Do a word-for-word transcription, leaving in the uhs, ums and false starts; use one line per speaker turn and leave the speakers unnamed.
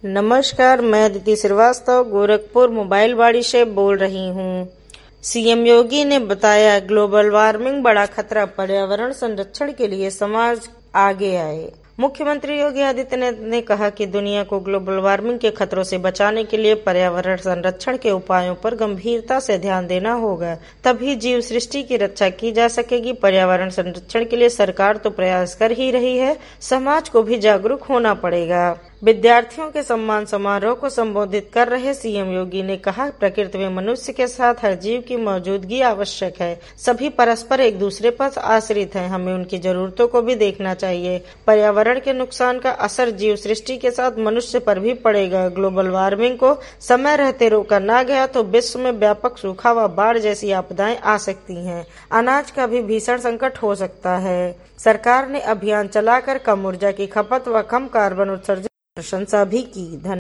नमस्कार, मैं अदिति श्रीवास्तव गोरखपुर मोबाइल बाड़ी से बोल रही हूँ। सीएम योगी ने बताया ग्लोबल वार्मिंग बड़ा खतरा, पर्यावरण संरक्षण के लिए समाज आगे आए। मुख्यमंत्री योगी आदित्यनाथ ने कहा कि दुनिया को ग्लोबल वार्मिंग के खतरों से बचाने के लिए पर्यावरण संरक्षण के उपायों पर गंभीरता से ध्यान देना होगा, तभी जीव सृष्टि की रक्षा की जा सकेगी। पर्यावरण संरक्षण के लिए सरकार तो प्रयास कर ही रही है, समाज को भी जागरूक होना पड़ेगा। विद्यार्थियों के सम्मान समारोह को संबोधित कर रहे सीएम योगी ने कहा, प्रकृति में मनुष्य के साथ हर जीव की मौजूदगी आवश्यक है। सभी परस्पर एक दूसरे पर आश्रित हैं, हमें उनकी जरूरतों को भी देखना चाहिए। पर्यावरण के नुकसान का असर जीव सृष्टि के साथ मनुष्य पर भी पड़ेगा। ग्लोबल वार्मिंग को समय रहते रोका ना गया तो विश्व में व्यापक सूखा व बाढ़ जैसी आपदाएं आ सकती हैं। अनाज का भी भीषण संकट हो सकता है। सरकार ने अभियान चलाकर कम ऊर्जा की खपत व कम कार्बन उत्सर्जन प्रशंसा भी की। धन्यवाद।